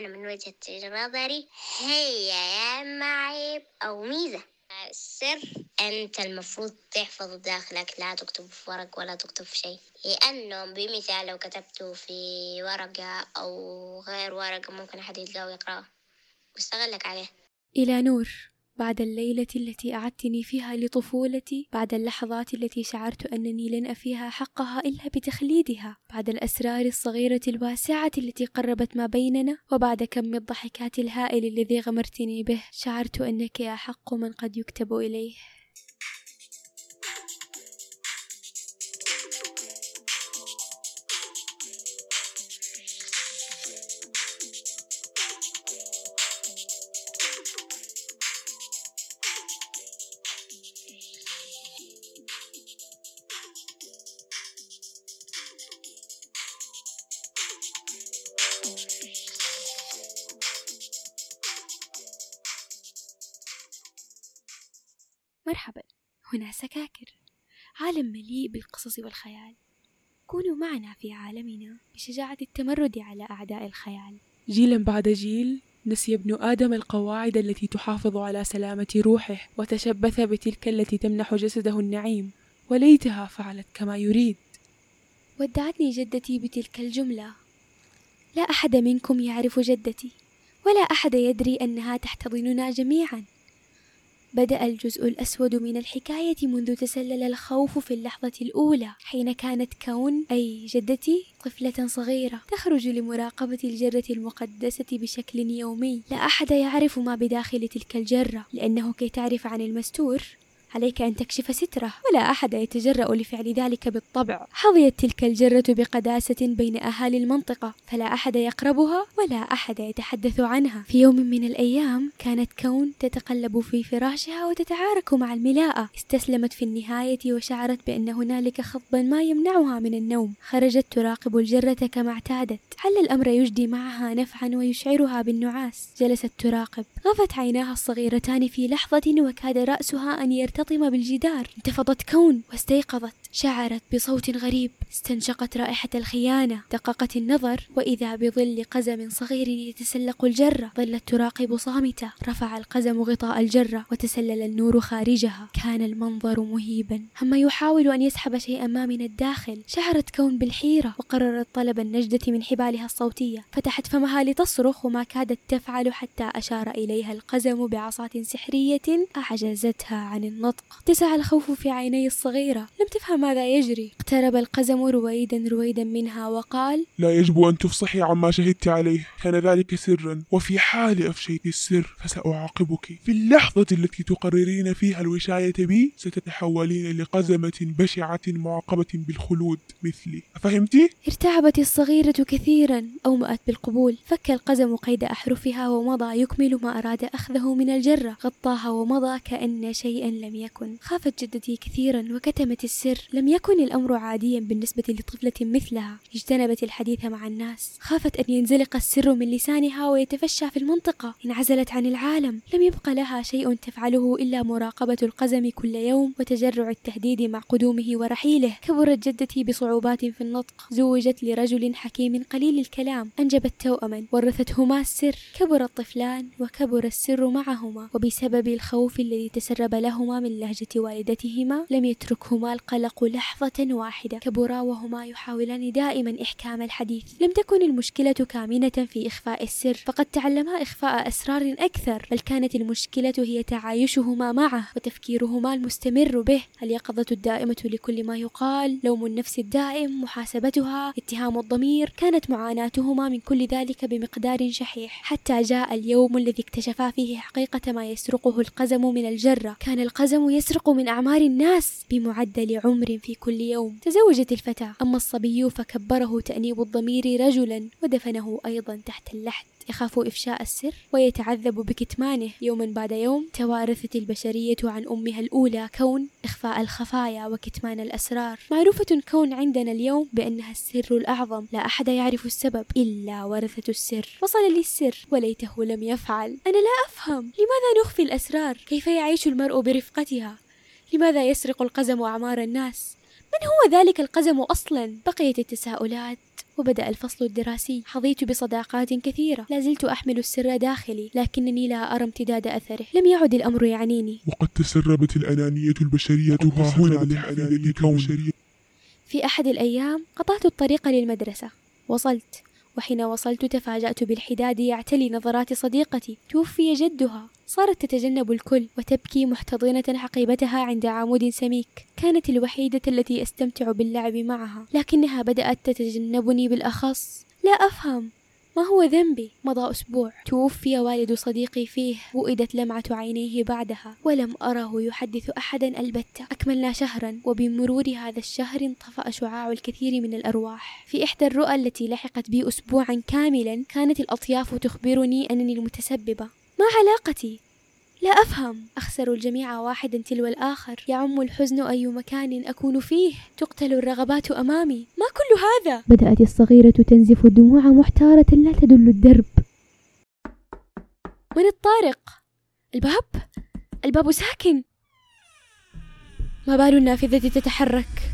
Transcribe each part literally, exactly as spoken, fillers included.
أنا من وجهة نظري هي يا إما عيب أو ميزة. السر أنت المفروض تحفظه داخلك، لا تكتب في ورق ولا تكتب في شيء، لأنه بمثال لو كتبته في ورقة أو غير ورقة ممكن أحد يلقاه ويقرأه ويستغلك عليه. إلى نور، بعد الليلة التي أعدتني فيها لطفولتي، بعد اللحظات التي شعرت أنني لن أفيها حقها إلا بتخليدها، بعد الأسرار الصغيرة الواسعة التي قربت ما بيننا، وبعد كم الضحكات الهائل الذي غمرتني به، شعرت أنك أحق من قد يكتب إليه. مرحبا، هنا سكاكر، عالم مليء بالقصص والخيال. كونوا معنا في عالمنا بشجاعة التمرد على أعداء الخيال. جيلا بعد جيل نسي ابن آدم القواعد التي تحافظ على سلامة روحه، وتشبث بتلك التي تمنح جسده النعيم، وليتها فعلت كما يريد. ودعتني جدتي بتلك الجملة: لا أحد منكم يعرف جدتي، ولا أحد يدري أنها تحتضننا جميعا. بدأ الجزء الأسود من الحكاية منذ تسلل الخوف في اللحظة الأولى، حين كانت كون أي جدتي طفلة صغيرة تخرج لمراقبة الجرة المقدسة بشكل يومي. لا أحد يعرف ما بداخل تلك الجرة، لأنه كي تعرف عن المستور عليك أن تكشف ستره، ولا أحد يتجرأ لفعل ذلك بالطبع. حظيت تلك الجرة بقداسة بين أهالي المنطقة، فلا أحد يقربها ولا أحد يتحدث عنها. في يوم من الأيام كانت كون تتقلب في فراشها وتتعارك مع الملاءة. استسلمت في النهاية وشعرت بأن هنالك خطبا ما يمنعها من النوم. خرجت تراقب الجرة كما اعتادت، حل الأمر يجدي معها نفعا ويشعرها بالنعاس. جلست تراقب، غفت عيناها الصغيرتان في لحظة وكاد رأسها أن يرتطم بالجدار. انتفضت كون واستيقظت، شعرت بصوت غريب، استنشقت رائحة الخيانة، دققت النظر وإذا بظل قزم صغير يتسلق الجرة. ظلت تراقب صامتة. رفع القزم غطاء الجرة وتسلل النور خارجها. كان المنظر مهيبا، هم يحاول أن يسحب شيئا ما من الداخل. شعرت كون بالحيرة وقررت طلب النجدة من حبالها الصوتية. فتحت فمها لتصرخ وما كادت تفعل حتى أشار إليها القزم بعصاة سحرية أعجزتها عن النطق. اتسع الخوف في عيني الصغيرة، لم تفهم ماذا يجري. اقترب القزم رويدا رويدا منها وقال: لا يجب أن تفصحي عما شهدت عليه، كان ذلك سرا، وفي حال أفشيت السر فسأعاقبك. في اللحظة التي تقررين فيها الوشاية بي ستتحولين لقزمة بشعة معاقبة بالخلود مثلي، أفهمتي؟ ارتعبت الصغيرة كثيرا، أومأت بالقبول. فك القزم قيد أحرفها ومضى يكمل ما أراد أخذه من الجرة. غطاها ومضى كأن شيئا لم يكن. خافت جدتي كثيرا وكتمت السر. لم يكن الأمر عاديا بالنسبة لطفلة مثلها. اجتنبت الحديث مع الناس. خافت أن ينزلق السر من لسانها ويتفشى في المنطقة. انعزلت عن العالم. لم يبق لها شيء تفعله إلا مراقبة القزم كل يوم وتجرع التهديد مع قدومه ورحيله. كبرت جدتي بصعوبات في النطق. زوجت لرجل حكيم قليل الكلام. أنجبت توأما ورثتهما السر. كبر الطفلان وكبر السر معهما، وبسبب الخوف الذي تسرب لهما من لهجة والدتهما لم يتركهما القلق لحظة واحدة. كبرا وهما يحاولان دائما إحكام الحديث. لم تكن المشكلة كامنة في إخفاء السر، فقد تعلما إخفاء أسرار أكثر، بل كانت المشكلة هي تعايشهما معه وتفكيرهما المستمر به. اليقظة الدائمة لكل ما يقال، لوم النفس الدائم، محاسبتها، اتهام الضمير. كانت معاناتهما من كل ذلك بمقدار شحيح، حتى جاء اليوم الذي اكتشفا فيه حقيقة ما يسرقه القزم من الجرة. كان القزم يسرق من أعمار الناس بمعدل عمر في كل يوم. تزوجت الفتاة، أما الصبي فكبره تأنيب الضمير رجلا ودفنه أيضا تحت اللحد. يخاف إفشاء السر ويتعذب بكتمانه. يوما بعد يوم توارثت البشرية عن أمها الأولى كون إخفاء الخفايا وكتمان الأسرار. معروفة كون عندنا اليوم بأنها السر الأعظم، لا أحد يعرف السبب إلا ورثة السر. وصل لي السر وليته لم يفعل. أنا لا أفهم لماذا نخفي الأسرار؟ كيف يعيش المرء برفقتها؟ لماذا يسرق القزم أعمار الناس؟ من هو ذلك القزم أصلا؟ بقيت التساؤلات وبدأ الفصل الدراسي. حظيت بصداقات كثيرة، لا زلت أحمل السر داخلي، لكنني لا أرى امتداد أثره. لم يعد الأمر يعنيني. وقد تسربت الأنانية البشرية ها هنا لحفيدة الكون. في أحد الأيام قطعت الطريق للمدرسة. وصلت، وحين وصلت تفاجأت بالحداد يعتلي نظرات صديقتي. توفي جدها. صارت تتجنب الكل وتبكي محتضنة حقيبتها عند عمود سميك. كانت الوحيدة التي أستمتع باللعب معها، لكنها بدأت تتجنبني بالأخص. لا أفهم ما هو ذنبي. مضى أسبوع، توفي والد صديقي فيه. وئدت لمعة عينيه بعدها، ولم أره يحدث أحدا البتة. أكملنا شهرا، وبمرور هذا الشهر انطفأ شعاع الكثير من الأرواح. في إحدى الرؤى التي لحقت بي أسبوعا كاملا كانت الأطياف تخبرني أنني المتسببة. ما علاقتي؟ لا أفهم. أخسر الجميع واحدا تلو الآخر. يعم الحزن أي مكان أكون فيه. تقتل الرغبات أمامي. ما كل هذا؟ بدأت الصغيرة تنزف الدموع محتارة لا تدل الدرب. من الطارق؟ الباب؟ الباب ساكن. ما بال النافذة تتحرك؟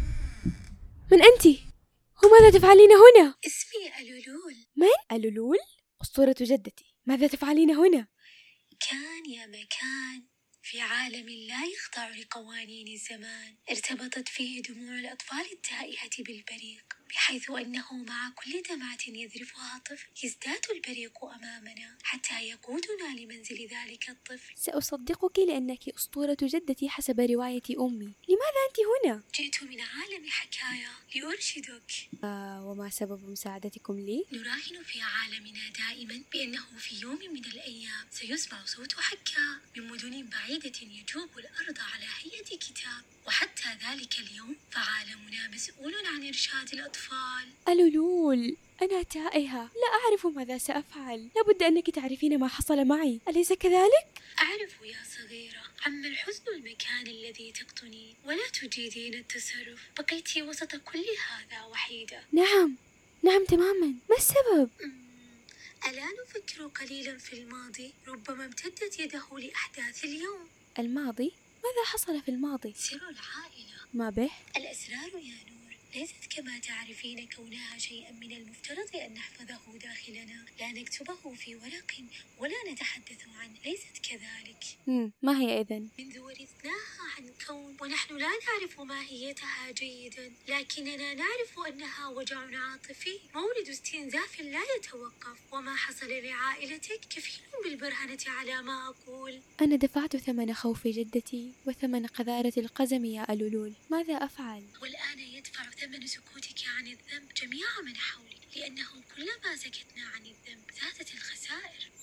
من أنت؟ وماذا تفعلين هنا؟ اسمي ألولول. من؟ ألولول؟ أسطورة جدتي. ماذا تفعلين هنا؟ كان يا مكان في عالم لا يخضع لقوانين الزمان، ارتبطت فيه دموع الأطفال التائهة بالبريق، بحيث أنه مع كل دمعة يذرفها طفل يزداد البريق أمامنا حتى يقودنا لمنزل ذلك الطفل. سأصدقك لأنك أسطورة جدتي حسب رواية أمي. لماذا أنت هنا؟ جئت من عالم حكاية لأرشدك. آه وما سبب مساعدتكم لي؟ نراهن في عالمنا دائما بأنه في يوم من الأيام سيسمع صوت حكاء من مدن بعيدة يجوب الأرض على هيئة كتاب، وحتى ذلك اليوم فعالمنا مسؤول عن إرشاد الأطفال. ألولول، أنا تائهة، لا أعرف ماذا سأفعل. لابد أنك تعرفين ما حصل معي، أليس كذلك؟ أعرف يا صغيرة. عم الحزن المكان الذي تقطنين ولا تجيدين التصرف. بقيت وسط كل هذا وحيدة. نعم نعم تماما. ما السبب؟ ألا نفكر قليلا في الماضي؟ ربما امتدت يده لأحداث اليوم. الماضي؟ ماذا حصل في الماضي؟ سر العائلة. ما به؟ الأسرار يا نور ليست كما تعرفين كونها شيئا من المفترض أن نحفظه داخلنا، لا نكتبه في ورق ولا نتحدث عنه. ليست كذلك. مم. ما هي إذن؟ منذ ورثناها عن كون ونحن لا نعرف ماهيتها جيدا، لكننا نعرف أنها وجع عاطفي مورد استنزاف لا يتوقف. وما حصل لعائلتك كفيل بالبرهنة على ما أقول. أنا دفعت ثمن خوف جدتي وثمن قذارة القزم يا ألولول. ماذا أفعل؟ والآن يدفع ثمن سكوتك عن الذنب جميع من حولك، لأنه كلما سكتنا عن الذنب زادت الخسائر.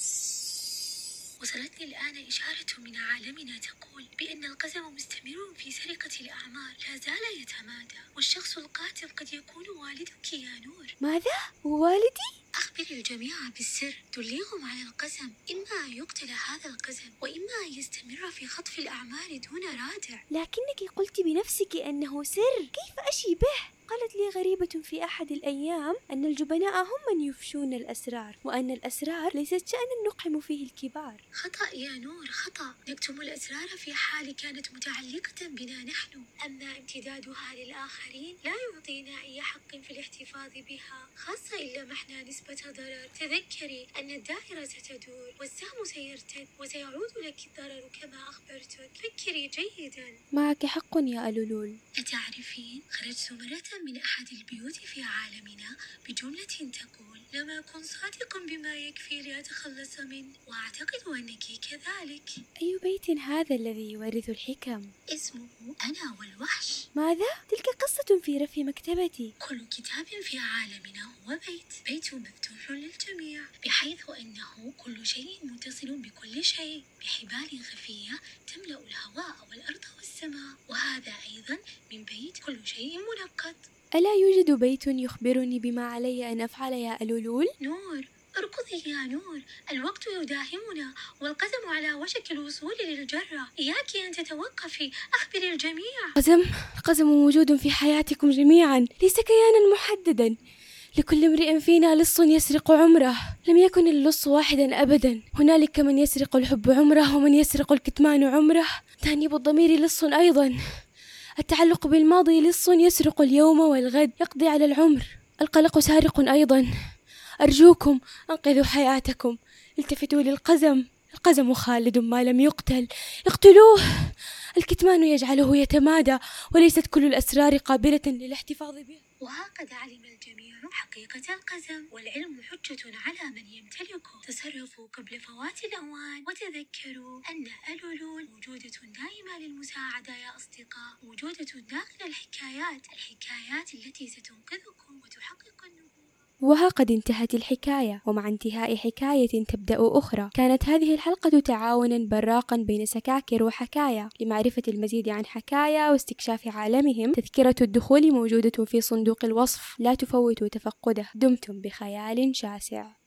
وصلتني الآن إشارة من عالمنا تقول بأن القزم مستمر في سرقة الأعمار، لا زال يتمادى، والشخص القاتل قد يكون والدك يا نور. ماذا؟ والدي؟ أخبر الجميع بالسر، دليهم على القزم. إما أن يقتل هذا القزم، وإما أن يستمر في خطف الأعمار دون رادع. لكنك قلت بنفسك أنه سر، كيف أشي به؟ قالت لي غريبة في أحد الأيام أن الجبناء هم من يفشون الأسرار، وأن الأسرار ليست شأنا نقحم فيه الكبار. خطأ يا نور، خطأ. نكتم الأسرار في حال كانت متعلقة بنا نحن، أما امتدادها للآخرين لا يعطينا أي حق في الاحتفاظ بها، خاصة إن لمحنا نسبة ضرر. تذكري أن الدائرة ستدور والسهم سيرتد وسيعود لك الضرر كما أخبرتك. فكري جيدا. معك حق يا ألولول. أتعرفين، خرجت مرة من أحد البيوت في عالمنا بجملة تقول لم أكن صادقا بما يكفي لأتخلص منه، وأعتقد أنك كذلك. أي بيت هذا الذي يورث الحكم؟ اسمه أنا والوحش. ماذا؟ تلك قصة في رف مكتبتي. كل كتاب في عالمنا هو بيت، بيت مفتوح للجميع، بحيث أنه كل شيء متصل بكل شيء بحبال خفية تملأ الهواء والأرض والسماء، وهذا أيضا من بيت كل شيء منقط. ألا يوجد بيت يخبرني بما علي أن أفعل يا ألولول؟ نور، اركضي يا نور، الوقت يداهمنا والقزم على وشك الوصول للجرة. إياك أن تتوقفي، أخبري الجميع. قزم؟ القزم موجود في حياتكم جميعا، ليس كيانا محددا. لكل امرئ فينا لص يسرق عمره، لم يكن اللص واحدا أبدا. هنالك من يسرق الحب عمره، ومن يسرق الكتمان عمره. تأنيب الضمير لص أيضا. التعلق بالماضي لص يسرق اليوم والغد، يقضي على العمر. القلق سارق أيضا. أرجوكم أنقذوا حياتكم. التفتوا للقزم، القزم خالد ما لم يقتل، اقتلوه. الكتمان يجعله يتمادى، وليست كل الأسرار قابلة للاحتفاظ بها. وهكذا علم الجميع حقيقة القزم، والعلم حجة على من يمتلكه. تصرفوا قبل فوات الأوان، وتذكروا أن الألول موجودة دائمة للمساعدة يا أصدقاء، موجودة داخل الحكايات، الحكايات التي ستنقذكم وتحقق النبوة. وها قد انتهت الحكاية، ومع انتهاء حكاية تبدأ أخرى. كانت هذه الحلقة تعاونا براقا بين سكاكر وحكاية. لمعرفة المزيد عن حكاية واستكشاف عالمهم، تذكرة الدخول موجودة في صندوق الوصف، لا تفوتوا تفقده. دمتم بخيال شاسع.